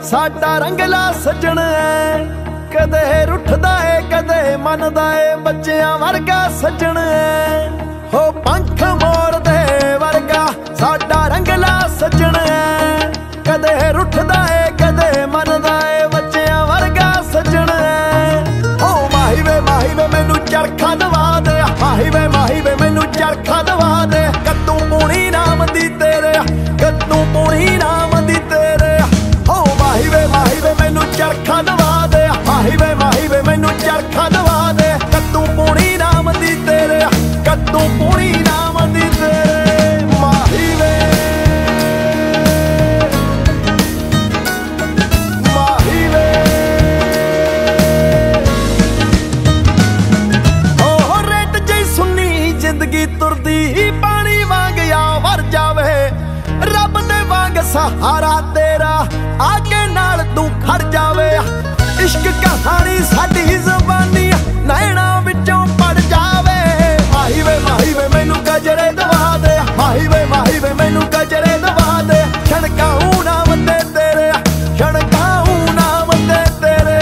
ਸਾਡਾ ਰੰਗਲਾ ਸੱਜਣ ਐ, ਕਦੇ ਰੁੱਠਦਾ ਏ ਕਦੇ ਮੰਨਦਾ ਏ, ਬੱਚਿਆਂ ਵਰਗਾ ਸੱਜਣ ਐ। ਹੋ ਪੰਖ ਮੋੜਦੇ ਵਰਗਾ ਸਾਡਾ ਰੰਗਲਾ ਸੱਜਣ ਐ, ਕਦੇ ਰੁੱਠਦਾ ਏ ਕਦੇ ਮੰਨਦਾ ਏ, ਬੱਚਿਆਂ ਵਰਗਾ ਸੱਜਣ ਐ। ਹੋ ਮਾਹੀ ਵੇ ਮੈਨੂੰ ਚਰਖਾ ਦਵਾ ਦੇ, ਮਾਹੀ ਵੇ ਮੈਨੂੰ ਚਰਖਾ ਦਵਾ ਦੇ, ਕੱਦੂ ਪੂਣੀ ਨਾਮ ਦੀ ਤੇਰੇ, ਕੱਦੂ ਪੂਣੀ ਨਾਮ ਦੀ ਤੇਰੇ। ਹੋ ਮਾਹੀ ਵੇ ਮੈਨੂੰ ਚਰਖਾ ਦਵਾ ਦੇ, ਮਾਹੀ ਵੇ ਮੈਨੂੰ ਚਰਖਾ ਦਵਾ ਦੇ, ਕੱਦੂ ਪੂਣੀ ਨਾਮ ਦੀ ਤੇਰੇ, ਕੱਦੂ ਪੂਣੀ ਨਾਮ ਦੀ ਤੇਰੇ। ਮਾਹੀ ਵੇ ਜ਼ਿੰਦਗੀ ਤੁਰਦੀ ਪਾਣੀ ਵਾਂਗ ਆ ਵਰ ਜਾਵੇ, ਰੱਬ ਦੇ ਵਾਂਗ ਸਹਾਰਾ ਤੇਰਾ ਆ ਕੇ ਨਾਲ ਤੂੰ ਖੜ ਜਾਵੇ। ਇਸ਼ਕ ਕਹਾਣੀ ਸਾਡੀ ਜ਼ਬਾਨੀ ਨੈਣਾ ਵਿੱਚੋਂ ਪੜ ਜਾਵੇ। ਮਾਹੀ ਵੇ ਮੈਨੂੰ ਗਜਰੇ ਦਵਾ ਦੇ, ਮਾਹੀ ਵੇ ਮੈਨੂੰ ਗਜਰੇ ਦਵਾ ਦੇ, ਛਣਕਾਉ ਨਾਮ ਤੇ ਤੇਰੇ, ਛਣਕਾਉ ਨਾਮ ਤੇ ਤੇਰੇ।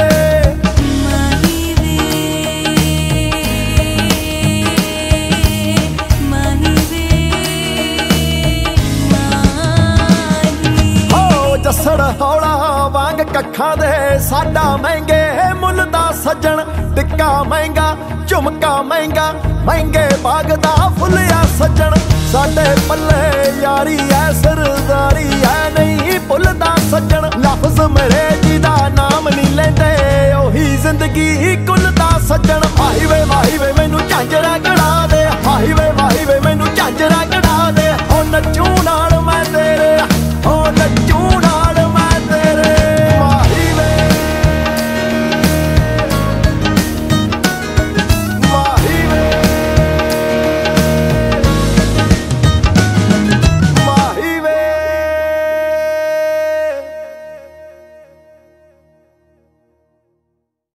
ਜੱਸੜ ਹੌਲਾ ਵਾਂਗ ਕੱਖਾਂ ਦੇ ਸਾਡਾ ਮਹਿੰਗੇ ਮੁੱਲ ਦਾ ਸੱਜਣ, ਟਿੱਕਾ ਮਹਿੰਗਾ ਝੁਮਕਾ ਮਹਿੰਗਾ, ਮਹਿੰਗੇ ਬਾਗ ਦਾ ਫੁੱਲਿਆ ਸੱਜਣ। ਸਾਡੇ ਪੱਲੇ ਯਾਰੀ ਐ ਸਰਦਾਰੀ ਐ ਨਹੀਂ ਭੁੱਲਦਾ ਸੱਜਣ, ਲਫ਼ਜ਼ ਮੇਰੇ ਜੀ ਦਾ ਨਾਮ ਨਹੀਂ ਲੈਂਦੇ, ਉਹੀ ਜ਼ਿੰਦਗੀ ਕੁੱਲ ਦਾ ਸੱਜਣ। ਮਾਹੀ ਵੇ ਮੈਨੂੰ ਝਾਂਜਰਾ